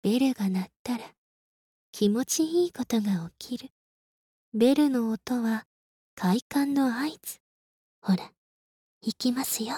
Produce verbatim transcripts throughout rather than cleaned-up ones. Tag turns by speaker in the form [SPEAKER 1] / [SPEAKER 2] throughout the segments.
[SPEAKER 1] ベルが鳴ったら気持ちいいことが起きる。ベルの音は快感の合図。ほら、行きますよ。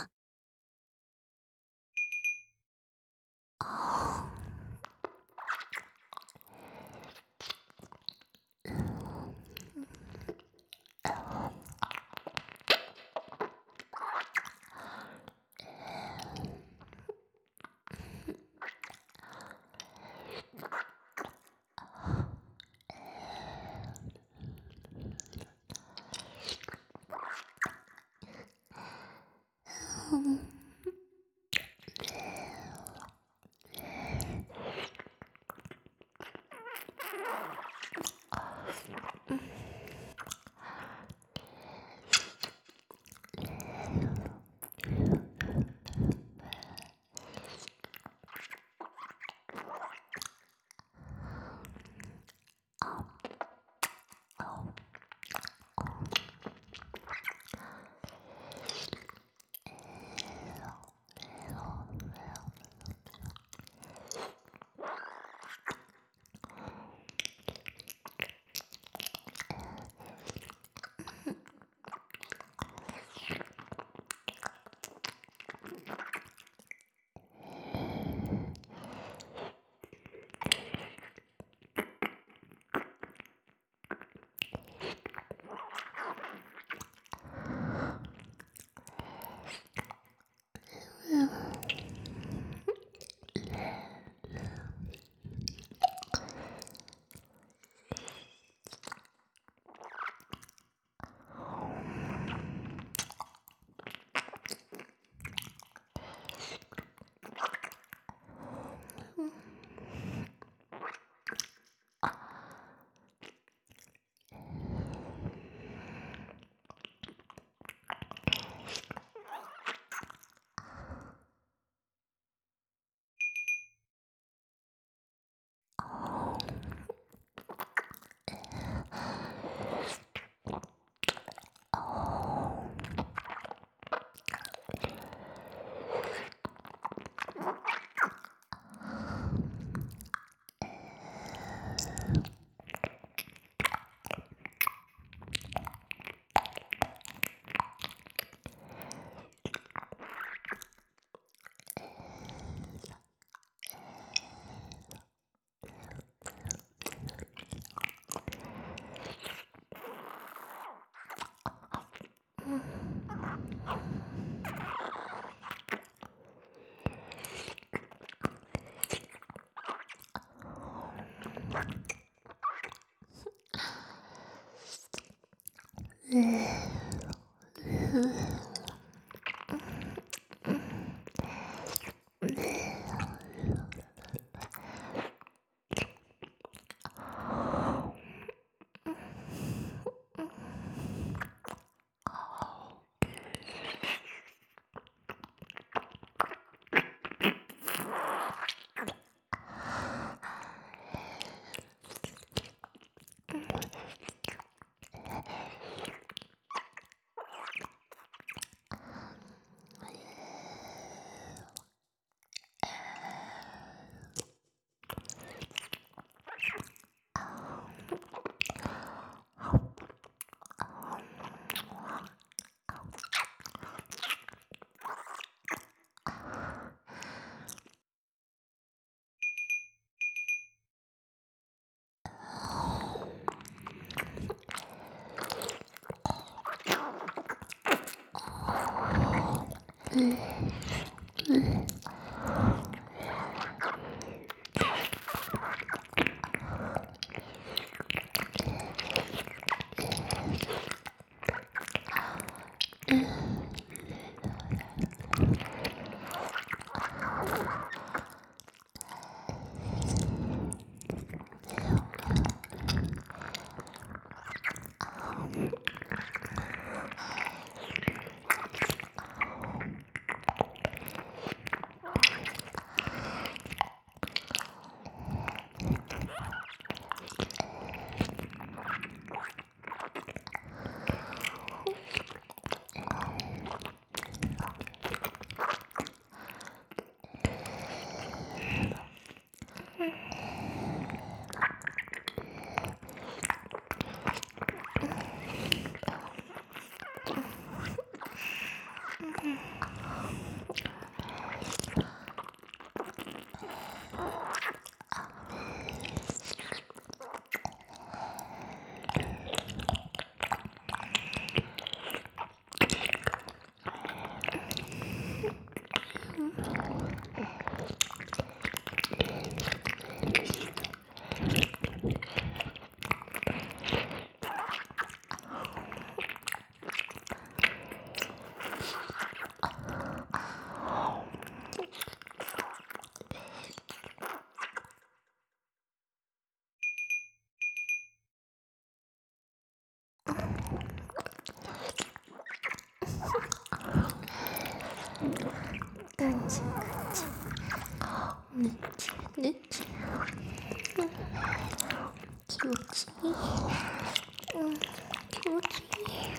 [SPEAKER 1] ちぐちぬちぬち、うん、気持ちいい、うん、気持ちいい、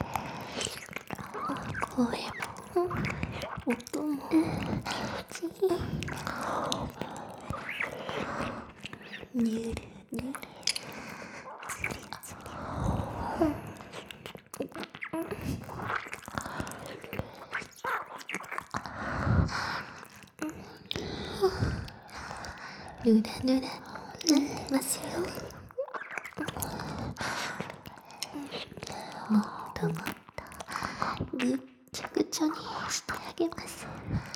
[SPEAKER 1] 声も、うん、音も、うん、気持ちいい、ぬるぬる、つりつり、うん、ぬらぬらなってますよ。もっともっとぐっちゃぐちゃにしてあげます。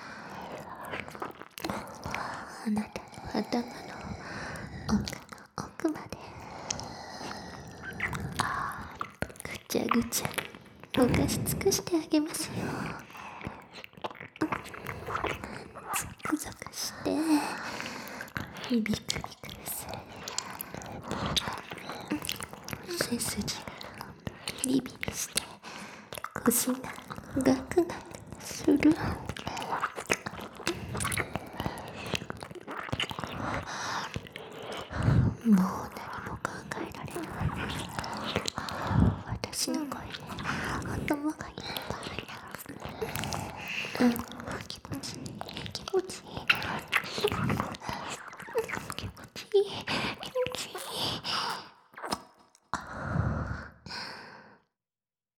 [SPEAKER 1] あなたの頭の奥の奥までぐちゃぐちゃにぼかし尽くしてあげますよ。ゾクゾクしてビクビクする、背筋がビリビリして腰がガクガクする。もう何も考えられない。私の声で頭がいっぱい。うん、気持ちいい気持ちいい。